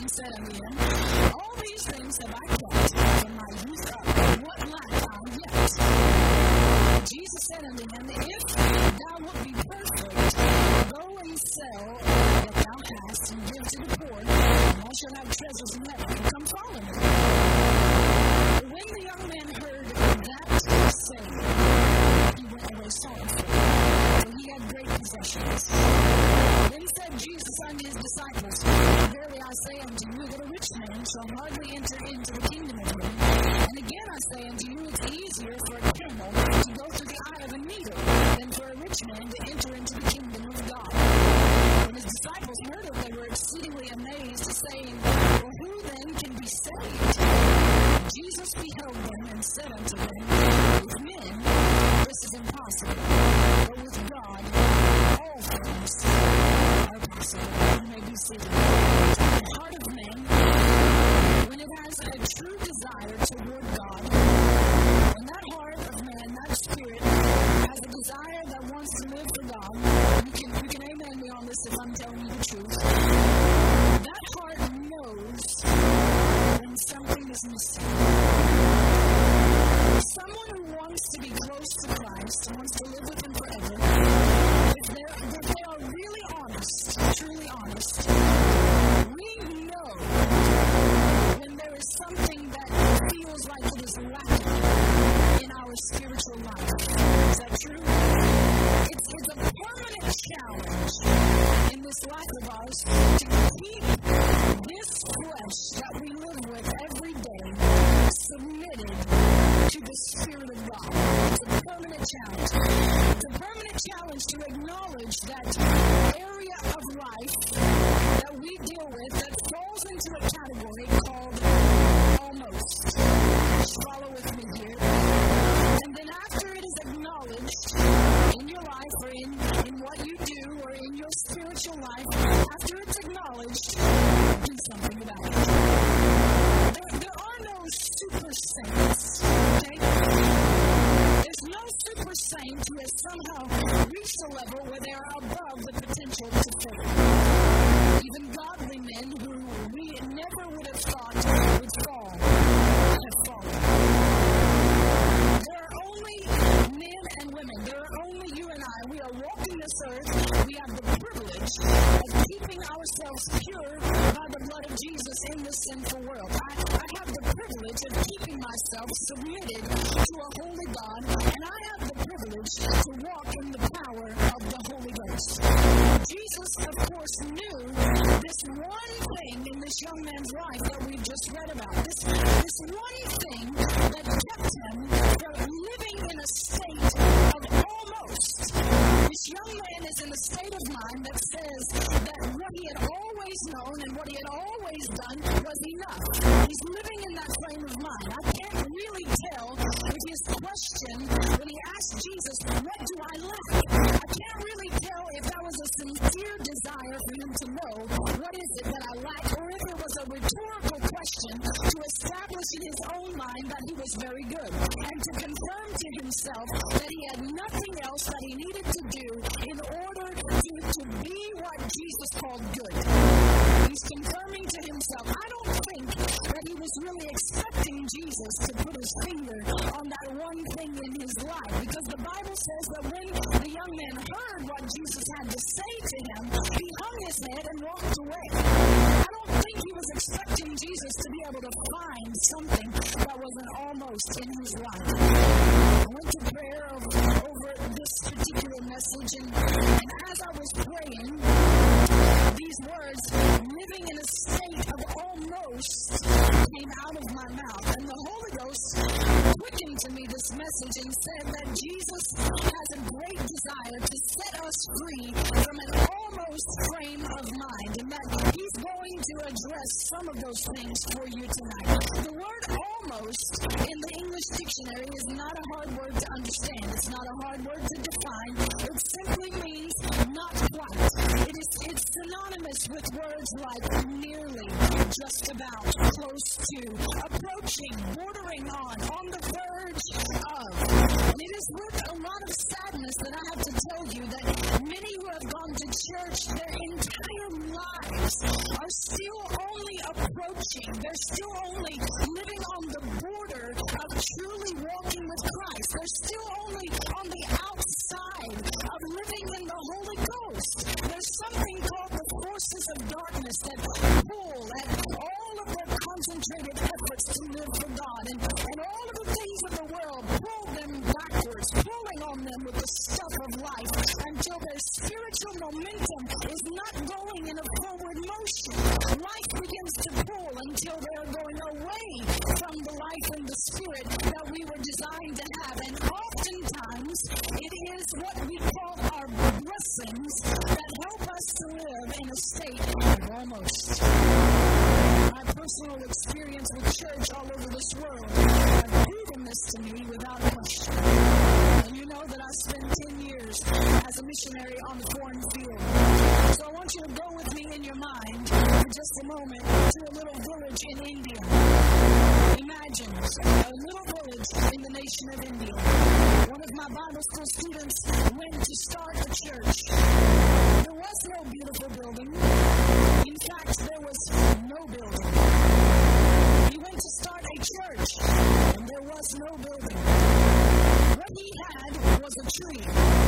and said unto him, All these things have I kept from my youth up. What lack I yet? Jesus said unto him, If thou wilt be perfect, go and sell that thou hast, and give to the poor, and thou shalt have treasures in heaven, and come follow me. When the young man heard that saying, he went away sorrowful, for he had great possessions. Then said Jesus unto his disciples, Verily I say unto you, that a rich man shall hardly enter into the kingdom of heaven. And again I say unto you, it's easier for a camel to go through the eye of a needle than for a rich man to enter into the kingdom of God. When his disciples heard it, they were exceedingly amazed, saying, Well, who then can be saved? Jesus beheld them and said unto them, With men this is impossible, but with God all things are possible. You may be seated. The heart of man, when it has a true desire toward God, when that heart of man, that spirit, has a desire that wants to live for God, you can amen me on this if I'm telling you the truth. That heart knows when something is missing. Someone who wants to be close to Christ, wants to live with Him forever, if they are really honest, truly honest, we know when there is something that feels like it is lacking in our spiritual life. Is that true? It's a permanent challenge in this life of ours to keep this flesh that we live with every day submitted to the Spirit of God. It's a permanent challenge. It's a permanent challenge to acknowledge that area of life that we deal with that falls into a category called almost. Just follow with me here. And then after it is acknowledged in your life or in what you do or in your spiritual life, after it's acknowledged, do something about it. There are no super saints, okay? There's no super saint who has somehow reached a level where they are above the potential to fail. Even godly men who we never would have thought would fall have fallen. There are only men and women. There are only you and I. We are walking this earth. We have the privilege of keeping ourselves pure by the blood of Jesus in this sinful world. I have the privilege of keeping myself submitted to a holy God, and I have the privilege to walk in the power of the Holy Ghost. Jesus, of course, knew this one thing in this young man's life that we've just read about. This one thing that kept him from living in a state of almost. This young man is in a state of mind that says that what he had always known and what he had always done was enough. He's living in that frame of mind. I can't really tell with his question when he asked Jesus, what do I lack? I can't really tell if that was a sincere desire for him to know what is it that I lack, or if it was a rhetorical question to establish in his own mind that he was very good, and to confirm to himself that he had nothing else that he needed to do in order to be what Jesus called good. He's confirming to himself. I don't think that he was really expecting Jesus to put his finger on that one thing in his life, because the Bible says that when the young man heard what Jesus had to say to him, he hung his head and walked away. I don't think he was expecting Jesus to be able to find something that wasn't almost in his life. I went to prayer over this particular message, and as I was praying, these words, living in a state of almost, came out of my mouth. And the Holy Ghost quickened to me this message and said that Jesus has a great desire to set us free from an almost frame of mind, and that He's going to address some of those things for you tonight. The word almost in the English dictionary is not a hard word to understand. It's not a hard word to define. It simply means not quite. It's synonymous with words like nearly, just about, close to, approaching, bordering on the verge of. And it is with a lot of sadness that I have to tell you that many who have gone to church their entire lives are still only approaching. They're still only living on the border of truly walking with Christ. They're still only on the outside of living in the Holy Ghost. There's something called the forces of darkness that pull at all of their concentrated efforts to live for God. And all of the things of the world pull them backwards, pulling on them with the stuff of life until their spiritual momentum is not going in a forward motion. Life begins to pull until they are going away from the life and the spirit that we were designed to have. And oftentimes, it is what we call our blessings that help us to live in a state of almost. My personal experience with church all over this world have proven this to me without question. And you know that I spent 10 years as a missionary on the foreign field. So I want you to go with me in your mind for just a moment to a little village in India. Imagine a little village in the nation of India. One of my Bible school students went to start a church. There was no beautiful building. In fact, there was no building. He went to start a church, and there was no building. What he had was a tree.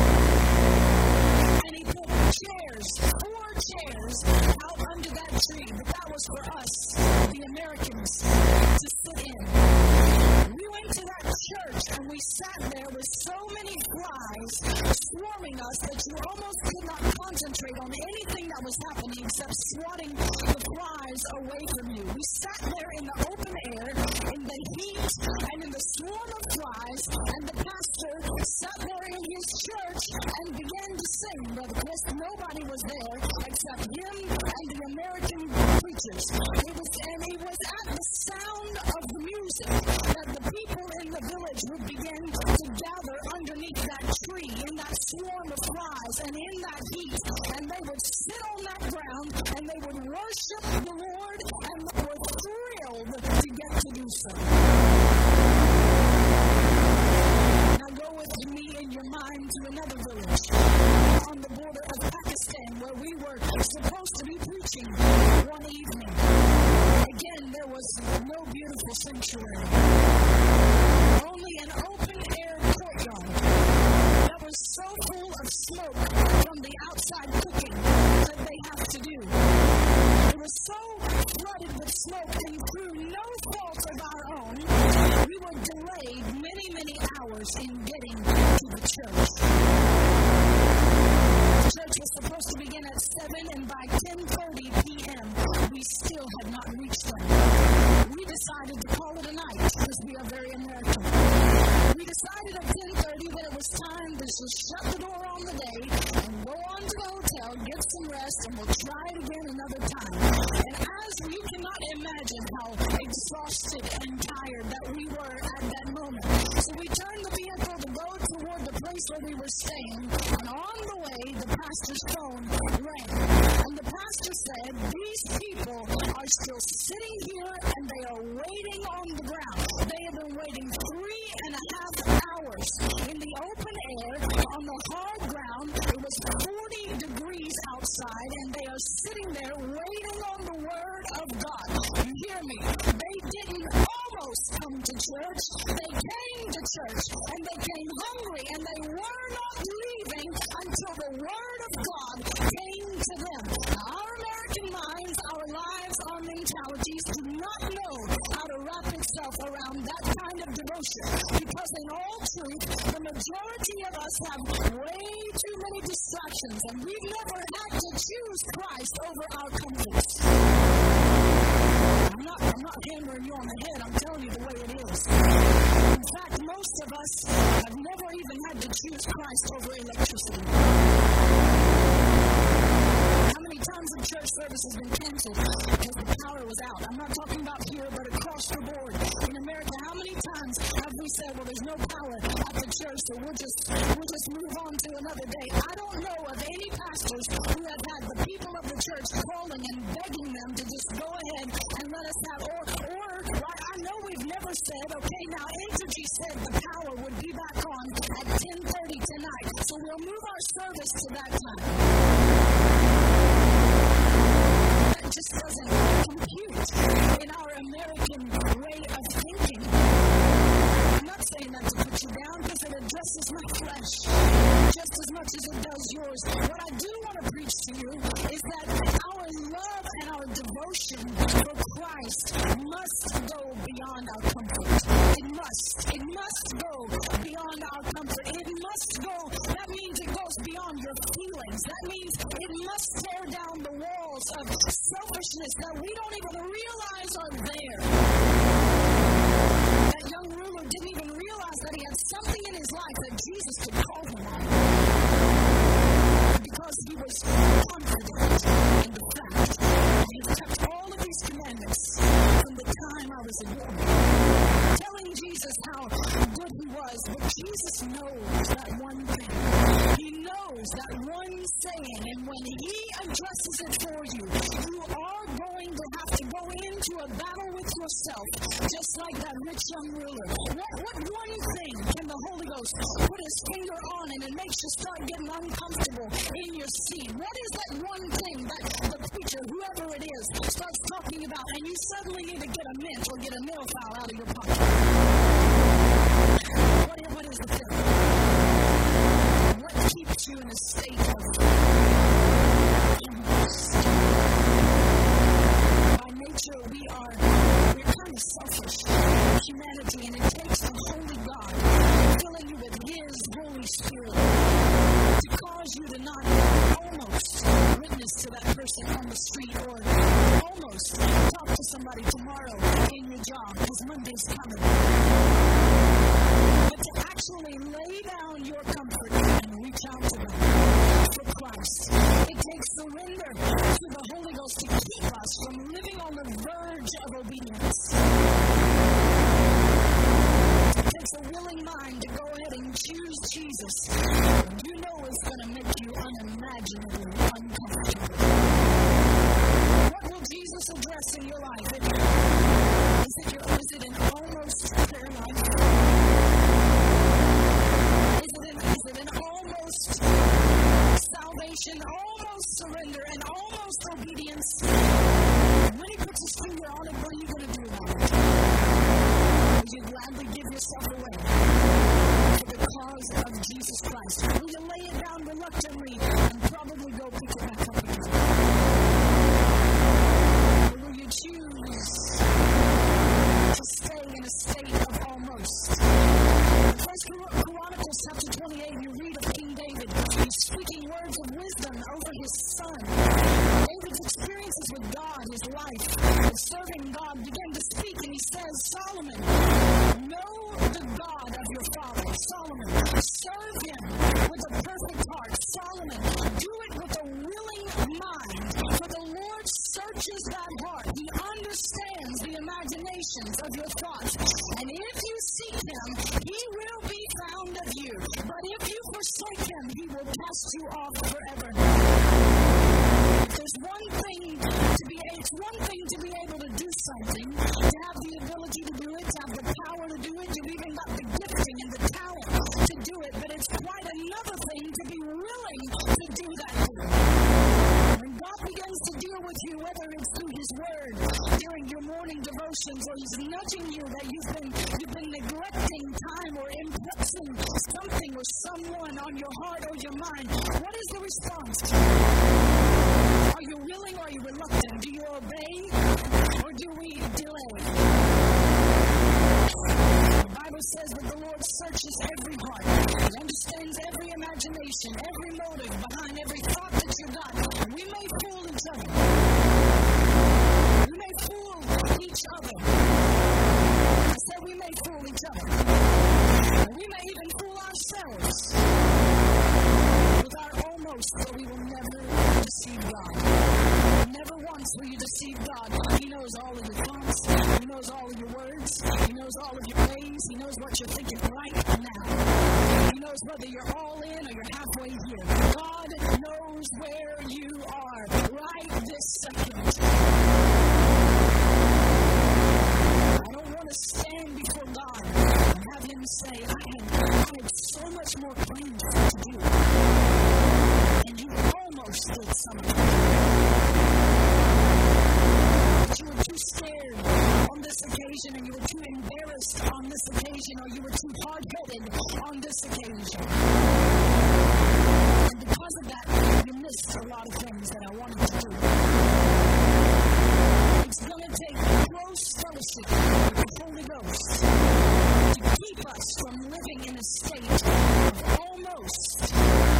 And he put chairs, 4 chairs, out under that tree. But that was for us, the Americans, to sit in. We went to that church, and we sat there with so many flies swarming us that you almost could not concentrate on anything that was happening except swatting the flies away from you. We sat there in the open air, in the heat, and in the swarm of flies, and the pastor sat there in his church and began to sing. Brother Chris, nobody was there except him and the American preachers. It was at the sound of the music that the people in the village would begin to gather underneath that tree in that swarm of flies and in that heat, and they would sit on that ground and they would worship the Lord, and they were thrilled to get to do so. Now go with me in your mind to another village on the border of Pakistan where we were supposed to be preaching one evening. Again, there was no beautiful sanctuary. Only an open-air courtyard that was so full of smoke from the outside cooking that they have to do. It was so flooded with smoke, and through no fault of our own, we were delayed many, many hours in getting to the church. The church was supposed to begin at 7, and by 10:30 p.m., we still had not reached them. We decided to call it a night because we are very American. We decided at 10:30 that it was time to just shut the door on the day and go on to the hotel, get some rest, and we'll try it again another time. And as you cannot imagine how exhausted and tired that we were at that moment. So we turned the vehicle to go toward the place where we were staying, and on the way, the pastor's phone rang. And the pastor said, "These people are still sitting here and they are waiting on the ground. They have been waiting 3.5 hours in the open air on the hard ground. It was 40 degrees outside, and they are sitting there waiting on the word of God." You hear me? They didn't almost come to church. They came to church, and they came hungry, and they were not leaving until the word of God came to them. Now, our American minds, our lives, our mentalities do not know how to wrap itself around that kind of devotion, because in all truth, the majority of us have way too many distractions, and we've never had to choose Christ over our comforts. I'm not hammering you on the head. I'm telling you the way it is. In fact, most of us have never even had to choose Christ over electricity. How many times have church service has been canceled because the power was out? I'm not talking about here, but across the board. In America, how many times have we said, "Well, there's no power at the church, so we'll just move on to another day"? I don't know of any pastors who have had the people of the church calling and begging them to just go ahead and let us have, or know we've never said, okay, now Entergy said the power would be back on at 10:30 tonight, so we'll move our service to that time. That just doesn't compute in our American way of thinking. I'm not saying that to put you down because it addresses my flesh just as much as it does yours. What I do want to preach to you is that our love and our devotion for Christ must go beyond our comfort. It must go beyond our comfort. It must go. That means it goes beyond your feelings. That means it must tear down the walls of selfishness that we don't even realize are there. That young ruler didn't even realize that he had something in his life that Jesus could call him on. Because he was confident in the fact that he had kept all of these commandments from the time I was a boy. Telling Jesus how good he was, but Jesus knows that one thing. He knows that one saying, and when he addresses it for you, you are going to have to go into a battle with yourself, just like that rich young ruler. What one thing can the Holy Ghost put his finger on and it makes you start getting uncomfortable in your seat? What is that one thing that the preacher, whoever it is, starts talking about, and you suddenly need to get a mint or get a nail file out of your pocket? What is the thing? What keeps you in a state of almost? By nature, we're kind of selfish humanity, and it takes the Holy God filling you with His Holy Spirit to cause you to not almost witness to that person on the street or almost talk to somebody tomorrow in your job because Monday's coming. But to actually lay down your comfort and reach out to them for Christ. It takes surrender to the Holy Ghost to keep us from living on the verge of obedience. It takes a willing mind to go ahead and choose Jesus. You know it's going to make you unimaginably uncomfortable. What will Jesus address in your life? Is it an almost prayer life? Is it an almost salvation, almost surrender, and almost obedience? When He puts His finger on it, what are you going to do about it? Will you gladly give yourself away for the cause of Jesus Christ? Will you lay it down reluctantly and probably go pick it back up again? Or will you choose to stay in a state of almost? In 1 Chronicles chapter 28, you read of King David. He's speaking words of wisdom over his son. David's experiences with God, his life, of serving God, began to speak, and he says, Solomon, know the God of your father. Solomon, serve Him with a perfect heart. Solomon, do it with a willing mind, for the Lord searches that heart. He understands the imaginations of your thoughts. And if you seek Him, He will be found of you. But if you forsake Him, He will cast you off forever. There's one thing it's one thing to be able to do something, to have the ability to do it, to have the power to do it, you've even got the gifting and the talent to do it, but it's quite another thing to be willing to do that thing. When God begins to deal with you, whether it's through His Word, during your morning devotions, or He's nudging you that you've been neglecting time or impressing something or someone on your heart or your mind, what is the response? Are you willing or are you reluctant? Do you obey or do we delay? The Bible says that the Lord searches every heart. He understands every imagination, every motive behind every thought that you got. We may fool each other. We may fool each other. I said we may fool each other. We may even fool ourselves with our almost, but we will never deceive God. Never once will you deceive God. He knows all of your thoughts. He knows all of your words. He knows all of your ways. He knows what you're thinking right now. He knows whether you're all in or you're halfway here. God knows where you are right this second. I don't want to say, I had so much more things to do. And you almost did something. But you were too scared on this occasion, and you were too embarrassed on this occasion, or you were too hard-headed on this occasion. And because of that, you missed a lot of things that I wanted to do. It's going to take close fellowship with the Holy Ghost to keep us from living in a state of almost.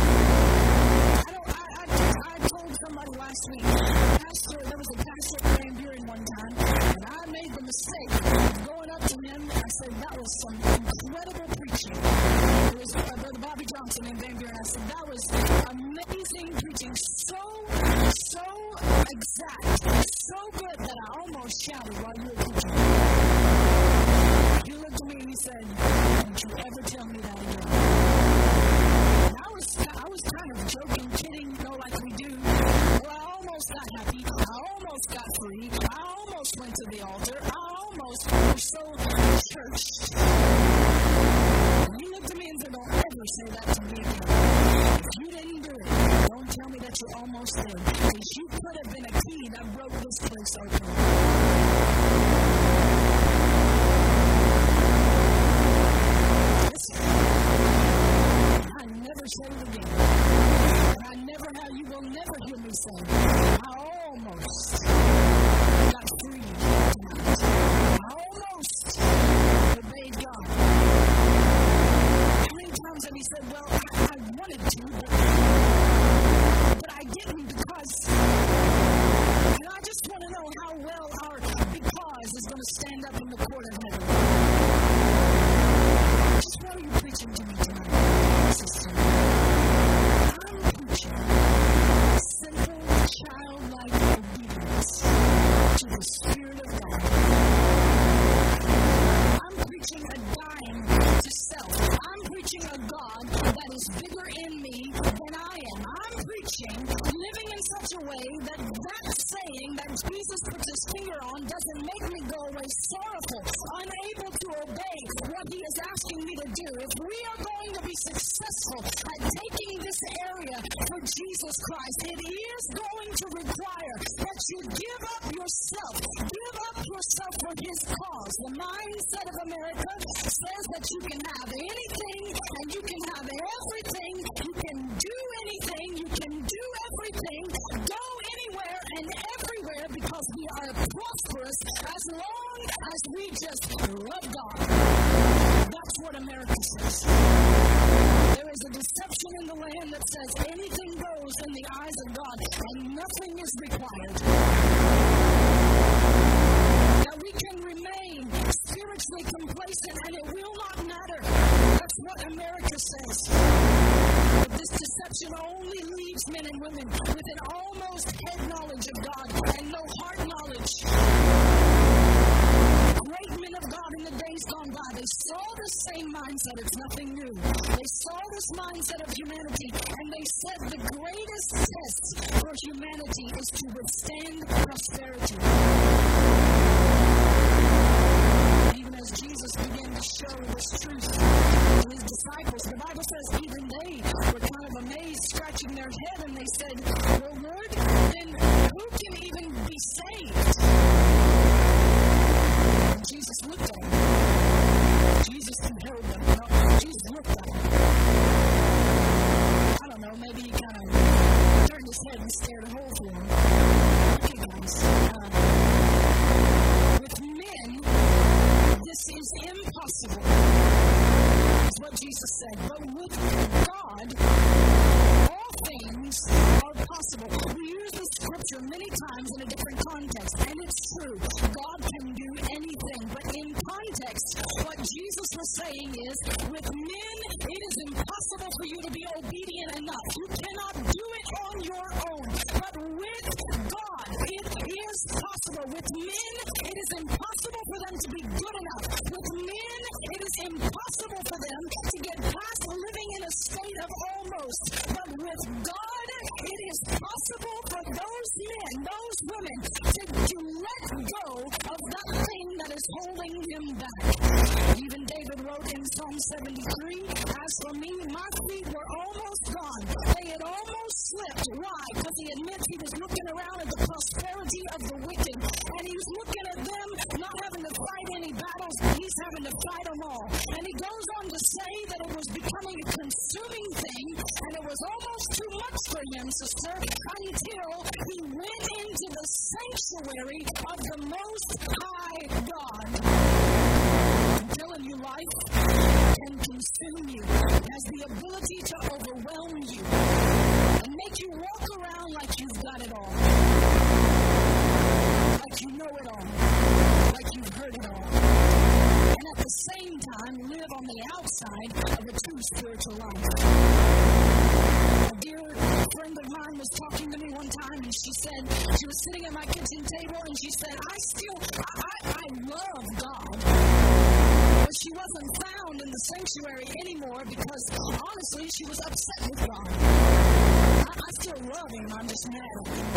I told somebody last week, there was a pastor at Van Buren one time, and I made the mistake of going up to him, and I said, that was some incredible preaching. It was Brother Bobby Johnson in Van Buren. I said, that was amazing preaching, so exact, so good that I almost shouted while you were preaching. He looked at me and he said, don't you ever tell me that again. And I was kind of joking, kidding, like we do. Well, I almost got happy. I almost got free. I almost went to the altar. I almost was so churched. And he looked at me and said, don't ever say that to me again. If you didn't do it, don't tell me that you're almost there. Because you could have been a key that broke this place open. Listen, I never say it again. And you will never hear me say, I almost got free tonight. I almost obeyed God. How many times have he said, well, I wanted to, but I didn't because, and I just want to know how well our because is going to stand up in the court of heaven. Just what are you preaching to me tonight, sister? I'm preaching simple, childlike obedience to the Spirit of God. I'm preaching a dying to self. I'm preaching a God that is bigger in me than I am. I'm preaching living in such a way that saying that Jesus puts his finger on doesn't make me go away sorrowful, unable to obey what he is asking me to do. If we are going to be successful at taking this area for Jesus Christ, it is going to require that you give up yourself for his cause. The mindset of America says that you can have anything and you can have everything, you can do anything, you can do everything, go anywhere and everywhere because we are prosperous as long as we just love God. That's what America says. There is a deception in the land that says anything goes in the eyes of God and nothing is required. Now we can remain spiritually complacent and it will not matter. That's what America says. But this deception only leaves men and women with an almost head knowledge of God and no heart knowledge. Great men of God in the days gone by, they saw the same mindset. It's nothing new. They saw this mindset of humanity, and they said the greatest test for humanity is to withstand prosperity. Even as Jesus began to show this truth to his disciples, the Bible says even they were kind of amazed, scratching their head, and they said, well, Lord, then who can even be saved? Jesus looked at him. Jesus compelled them. No, Jesus looked at him. I don't know, maybe he kind of turned his head and stared a hole through him. Okay, guys. With men, this is impossible. That's what Jesus said. But with God, all things are possible. We use this scripture many times in a different context, and it's true. God can do anything, but in context, what Jesus was saying is, with men, it is impossible for you to be obedient enough. You cannot do it on your own. But with God, it is possible. With men, it is impossible for them to be good enough. With men, it is impossible for them to get past living in a state of almost. But with God, it is possible for those men, those women, to let go of that thing that is holding them back. Even David wrote in Psalm 73, as for me, my feet were almost gone. They had almost slipped. Why? Because he admits he was looking around at the prosperity of the wicked, and he's looking at them not having to fight any battles, but he's having to fight them all. And he goes on to say that it was becoming a consuming thing, and it was almost too much for him, sister, until he went into the sanctuary of the Most High God. I'm telling you, life can consume you. It has the ability to overwhelm you and make you walk around like you've got it all. Like you know it all. Like you've heard it all. And at the same time, live on the outside of a true spiritual life. A dear friend of mine was talking to me one time, and she said, she was sitting at my kitchen table, and she said, I love God. But she wasn't found in the sanctuary anymore because, honestly, she was upset with God. I still love him, I'm just mad at him.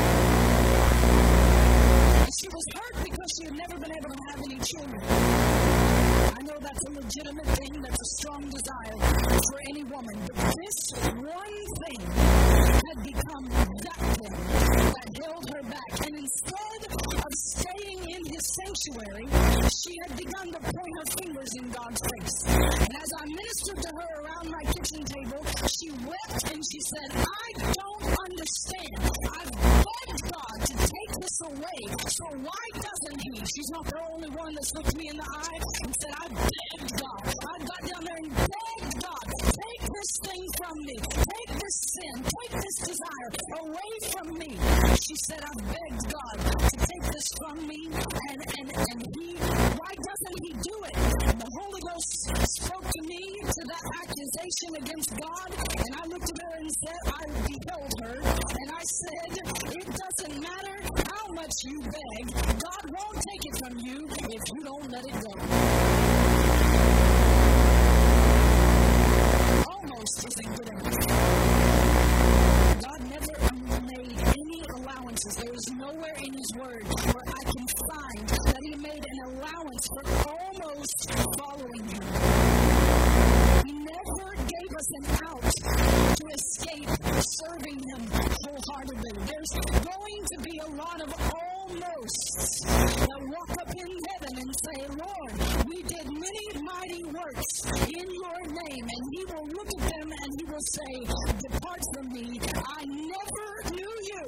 And she was hurt because she had never been able to have any children. I know that's a legitimate thing, that's a strong desire for any woman, but this one thing had become that thing that held her back. And instead of staying in his sanctuary, she had begun to point her fingers in God's face. And as I ministered to her around my kitchen table, she wept and she said, I don't understand. I've begged God to take this away, so why doesn't he? She's not the only one that's looked me in the eye and said, I begged God. I got down there and begged God, take this thing from me. Take this sin, take this desire away from me. She said, I've begged God to take this from me, and he, why doesn't he do it? And the Holy Ghost spoke to me to that accusation against God, and I looked at her and said, I beheld her, and I said, it doesn't matter how much you beg, God won't take it from you if you don't let it go. Almost isn't good enough. God never made any allowances. There is nowhere in his word where I can find that he made an allowance for almost following him. He never gave us an out to escape serving him wholeheartedly. There's going to be a lot of almosts that walk up in heaven and say, Lord, we did many mighty works in your name. And he will look at them and he will say, depart from me, I never knew you.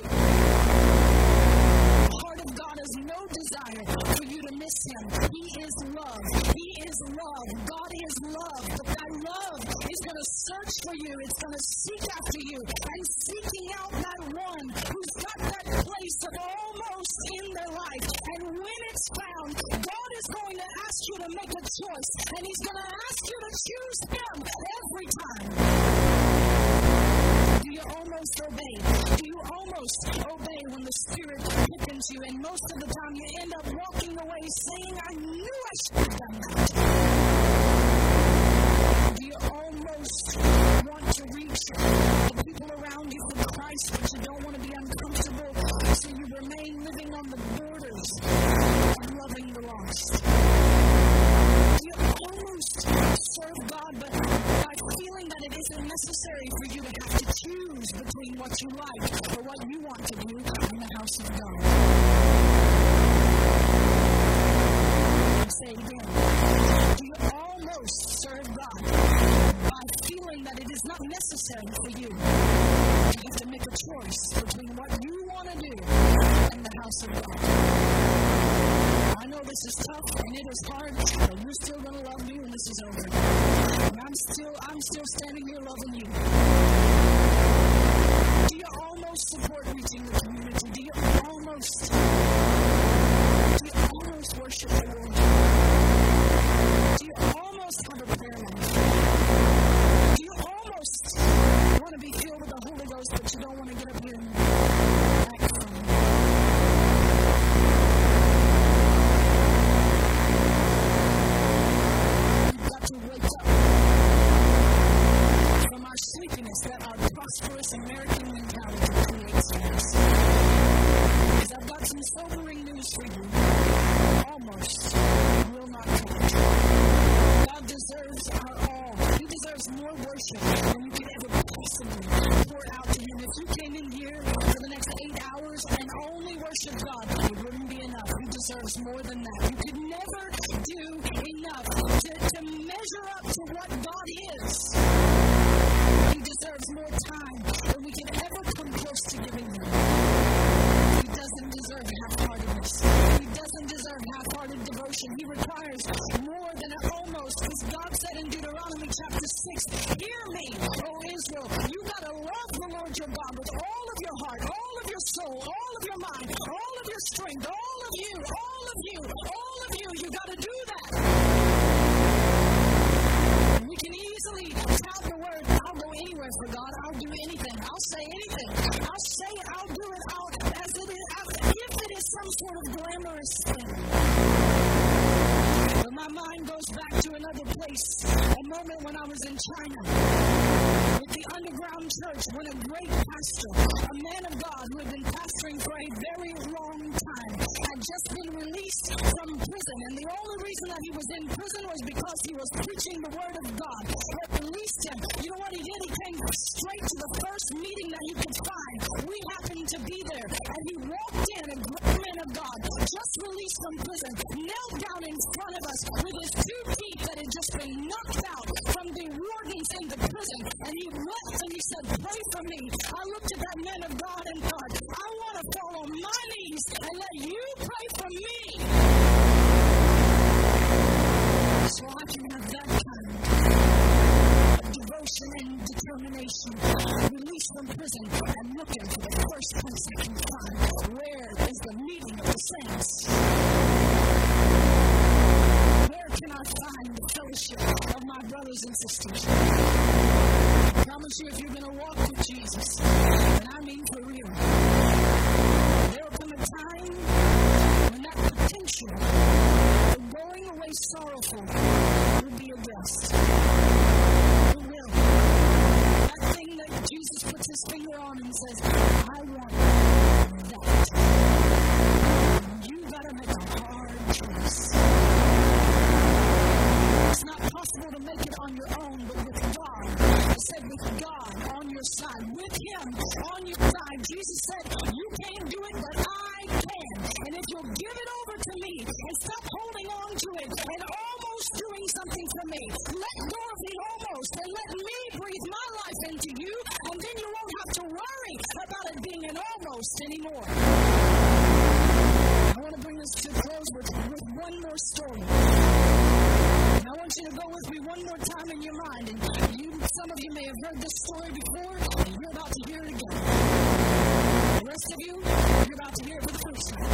The heart of God has no desire for you to miss him. He is love. He is love. God is love. But that love is going to search for you. It's going to seek after you. And seeking out that one who's got that place of almost in their life. And when it's found, God is going to ask you to make a choice. And he's going to ask you to choose him every time. Do you almost obey? Do you almost obey when the Spirit quickens you? And most of the time you end up walking away saying, I knew I should have done that. Do you almost want to reach the people around you for Christ, but you don't want to be uncomfortable, so you remain living on the borders of loving the lost? Do you almost serve God, but by feeling that it isn't necessary for you to have to choose between what you like or what you want to do in the house of God? Say it again. Do you almost serve God by feeling that it is not necessary for you? You have to make a choice between what you want to do and the house of God. I know this is tough and it is hard, but you're still going to love me when this is over. And I'm still standing here loving you. Do you almost support reaching the community? Do you almost worship the Lord? Do you almost have a prayer life? Do you almost want to be filled with the Holy Ghost, but you don't want to get up here and act funny? We've got to wake up from our sleepiness that our prosperous American mentality creates in us. Because I've got some sobering news for you. Almost will not count. deserves more than that. You could never do enough to measure up to what God is. He deserves more time than we can ever come close to giving him. He doesn't deserve half-heartedness. He doesn't deserve half-hearted devotion. He requires more than an almost. Because God said in Deuteronomy chapter 6, hear me, O Israel. You got to love the Lord your God with all of your heart, all of your soul, all of your mind, all of your strength, all of you, all of you, all of you. You got to do that. We can easily tout the word, I'll go anywhere for God. I'll do anything. I'll say anything. I'll say it. I'll do it out as if it is some sort of glamorous thing. But my mind goes back to another place, a moment when I was in China with the underground church, when a great pastor, a man of God who had been pastoring for a very long time, had just been released from prison. And the only reason that he was in prison was because he was preaching the word of God. It released him. You know what he did? He came straight to the first meeting that he could find. We happened to be there. And he walked in, a great man of God, just released from prison, knelt down in front of us with his 2 teeth that had just been knocked out from the wardens in the prison. And he wept and he said, pray for me. I looked at that man of God and thought, I want to fall on my knees and let you pray for me. So I can have that kind of devotion and determination, released from prison and looking for the first place I can find. Where is the meeting of the saints? Where can I find the fellowship of my brothers and sisters? I promise you, if you're going to walk with Jesus, and I mean for real, there will come a time when that potential for going away sorrowful will be addressed. It will. That thing that Jesus puts his finger on and says, I want that. You got to make a hard choice. It's not possible to make it on your own, but with God. I said with God on your side, with him on your side. Jesus said, you can't do it, but I can. And if you'll give it over to me and stop holding on to it and almost doing something for me, let go of the almost and let me breathe my life into you, and then you won't have to worry about it being an almost anymore. I want to bring this to a close with one more story. And I want you to go with me one more time in your mind. And some of you may have heard this story before, and you're about to hear it again. The rest of you, you're about to hear it for the first time.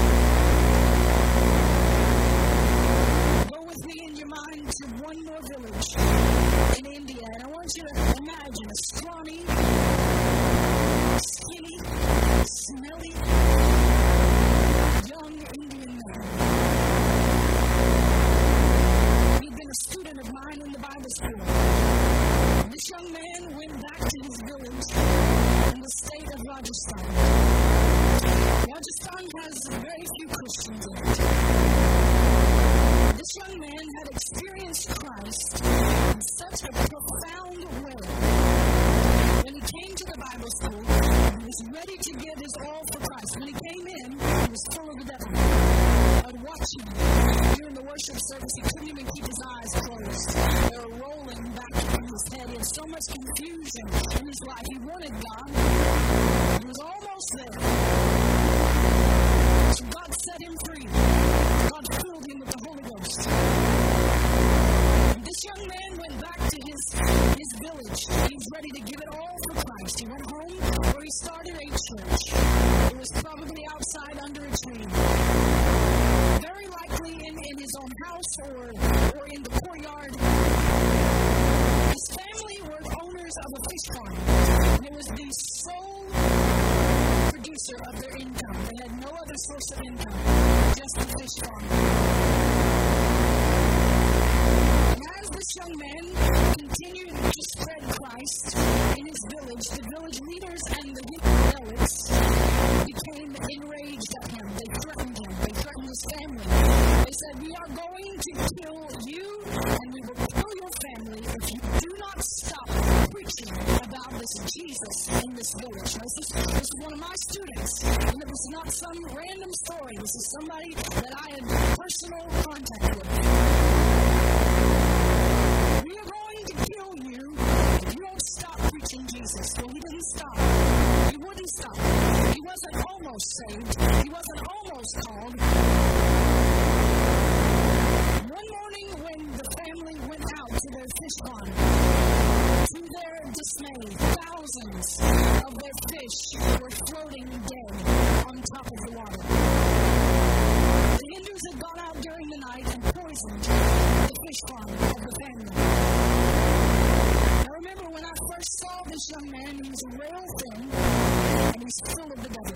Go with me in your mind to one more village in India. And I want you to imagine a scrawny, skinny, smelly, young Indian man. He'd been a student of mine in the Bible school. This young man went back to his village in the state of Rajasthan. Rajasthan has very few Christians in it. This young man had experienced Christ in such a profound way. When he came to the Bible school, he was ready to give his all for Christ. When he came in, he was full of the devil. I'd watch him during the worship service. He couldn't even keep his eyes closed. They were rolling back in his head. He had so much confusion in his life. He wanted God. He was almost there. So God set him free. God filled him with the Holy Ghost. And this young man went back to his village. He was ready to give it all for Christ. He went home where he started a church. It was probably outside under a tree. Very likely in his own house or in the courtyard. His family were owners of a fish farm. And it was the sole producer of their income. They had no other source of income, just the fish farm. And as this young man continued to spread Christ in his village, the village leaders and the zealots became enraged at him. They threatened him. They threatened his family. They said, we are going to kill you and we will kill your family if you do not stop preaching preaching about this Jesus in this village. Now, this is one of my students, and it was not some random story. This is somebody that I had personal contact with. We are going to kill you if you don't stop preaching Jesus. Well, he didn't stop. He wouldn't stop. He wasn't almost saved. He wasn't almost called. One morning when the family went out to their fish pond, to their dismay, thousands of their fish were floating dead on top of the water. The Hindus had gone out during the night and poisoned the fish pond of the family. Now remember, when I first saw this young man, he was rail thin and he's full of the devil.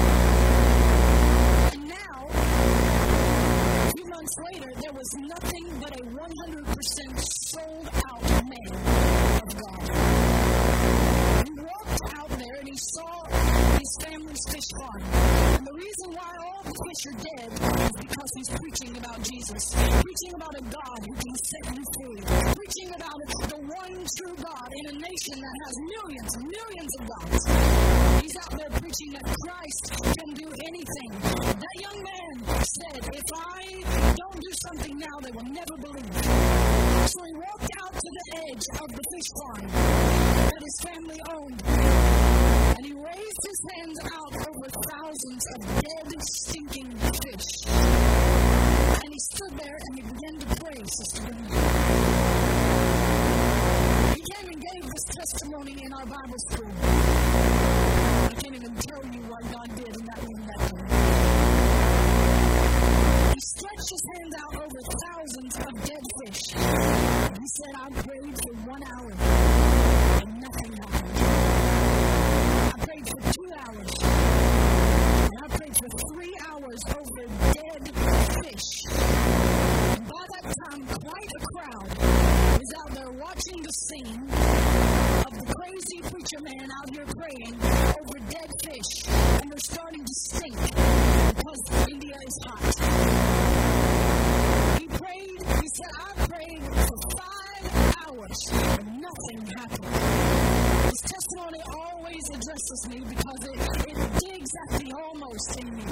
And now, a few months later, there was nothing but a 100% sold out man of God. He walked out there and he saw his family's fish pond. And the reason why all the fish are dead is because he's preaching about Jesus, preaching about a God who can set you free, preaching about the one true God in a nation that has millions and millions of gods. He's out there preaching that Christ can do anything. That young man said, if I don't do something now, they will never believe. So he walked out to the edge of the fish pond that his family owned. And he raised his hands out over thousands of dead, stinking fish. And he stood there and he began to pray, Sister Brenda. He came and gave this testimony in our Bible school. I can't even tell you what God did in that room that day. He stretched his hands out over thousands of dead fish. And he said, I prayed for 1 hour and nothing happened. I prayed for 2 hours. And I prayed for 3 hours over dead fish. And by that time, quite a crowd was out there watching the scene of the crazy preacher man out here praying over dead fish. And they're starting to stink because India is hot. He prayed, he said, I prayed for 5 hours and nothing happened. His testimony always addresses me because it digs at the almost in me.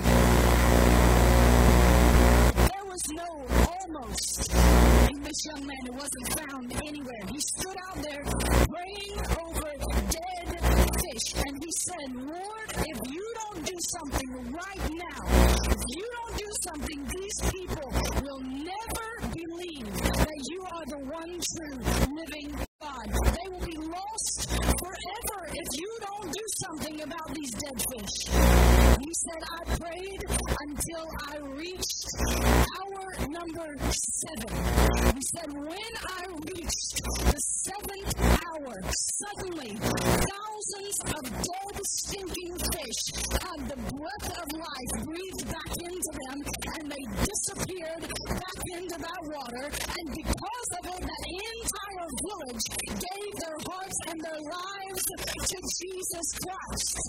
There was no almost in this young man. It wasn't found anywhere. He stood out there praying over dead fish, and he said, Lord, if you don't do something right now, if you don't do something, these people will never believe that you are the one true living God. They will be lost forever if you don't do something about these dead fish. He said, I prayed until I reached hour number 7. He said, when I reached the 7th hour, suddenly thousands of dead, stinking fish had the breath of life breathed back into them, and they disappeared back into that water. And because of it, that entire village gave their hearts and their lives to Jesus Christ.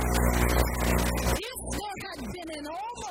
If there had been an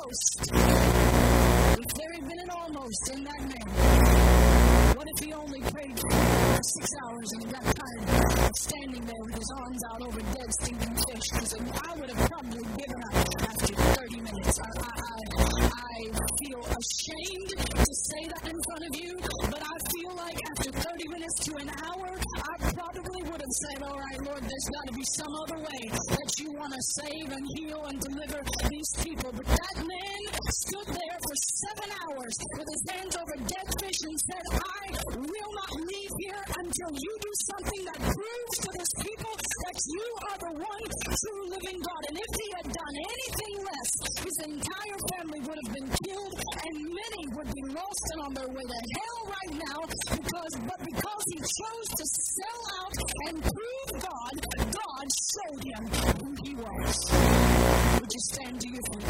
almost in that man, what if he only prayed for 6 hours and he got tired of standing there with his arms out over dead, stinking fish? Because I would have probably given up after 30 minutes. I feel ashamed to say that in front of you, but I feel like after 30 minutes to an hour, I probably would have said, all right, Lord, there's got to be some other way that you want to save and heal and deliver these people. But that man stood there for 7 hours with his hands over dead fish and said, I will not leave here until you do something that proves to this people that you are the one true living God. And if he had done anything less, his entire family would have been killed and many would be lost and on their way to hell right now because he chose to sell out and prove God, God showed him who he was. Would you stand to your feet?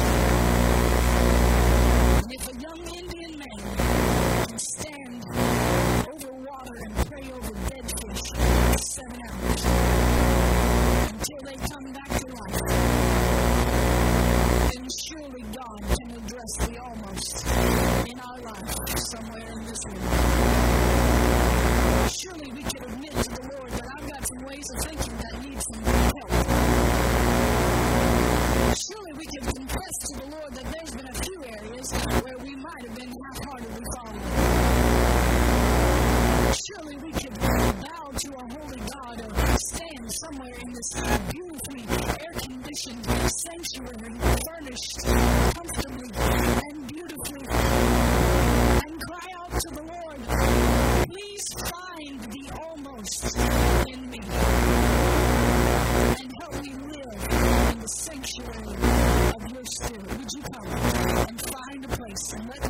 And if a young Indian man can stand over water and pray over dead fish for 7 hours until they come back to life, then surely God can address the almost honest in our life somewhere in this room. Surely we could admit to the Lord that I've got some ways of thinking that need some help. Surely we could confess to the Lord that there's been a few areas where we might have been half-heartedly following. Surely we could bow to a holy God or stand somewhere in this beautifully air-conditioned sanctuary, furnished comfortably and beautifully, and cry out to the Lord, please find the almost in me and help me live in the sanctuary of your Spirit. Would you come and find a place and let